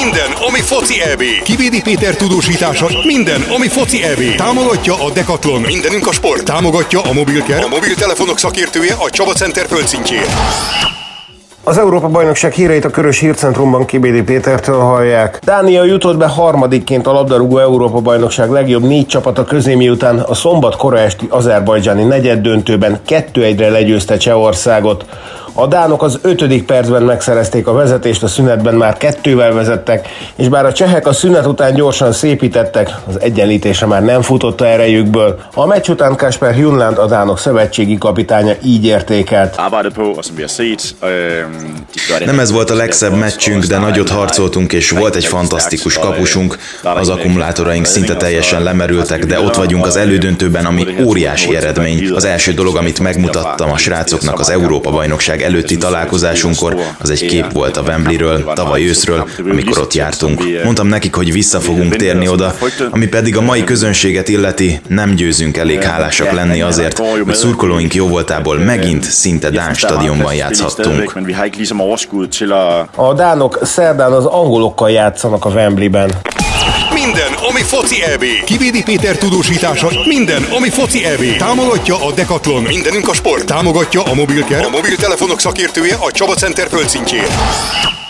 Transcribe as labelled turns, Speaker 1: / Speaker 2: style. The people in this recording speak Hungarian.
Speaker 1: Minden, ami foci EB. Kivédi Péter tudósítása. Minden, ami foci EB. Támogatja a Decathlon. Mindenünk a sport. Támogatja a Mobilcare, a mobiltelefonok szakértője a Csaba Center földszintjén.
Speaker 2: Az Európa-bajnokság híreit a Körös Hírcentrumban Kibédi Pétertől hallják. Dánia jutott be harmadikként a labdarúgó Európa-bajnokság legjobb 4 csapata közé, miután a szombat kora esti azerbajdzsáni negyeddöntőben 2-1-re legyőzte Csehországot. A dánok az 5. percben megszerezték a vezetést, a szünetben már 2-vel vezettek, és bár a csehek a szünet után gyorsan szépítettek, az egyenlítésre már nem futott erejükből. A meccs után Kasper Hjulland, a dánok szövetségi kapitánya így értékelt.
Speaker 3: Nem ez volt a legszebb meccsünk, de nagyot harcoltunk, és volt egy fantasztikus kapusunk. Az akkumulátoraink szinte teljesen lemerültek, de ott vagyunk az elődöntőben, ami óriási eredmény. Az első dolog, amit megmutattam a srácoknak az Európa-bajnokság előtti találkozásunkkor, az egy kép volt a Wembleyről, tavaly őszről, amikor ott jártunk. Mondtam nekik, hogy vissza fogunk térni oda, ami pedig a mai közönséget illeti, nem győzünk elég hálásak lenni azért, hogy szurkolóink jóvoltából megint szinte dán stadionban játszhattunk.
Speaker 2: A dánok szerdán az angolokkal játszanak a Wembleyben.
Speaker 1: Minden, ami foci EB. Kivédi Péter tudósítása. Minden, ami foci EB. Támogatja a Decathlon. Mindenünk a sport. Támogatja a Mobilcare, a mobiltelefonok szakértője a Csaba Center földszintjén.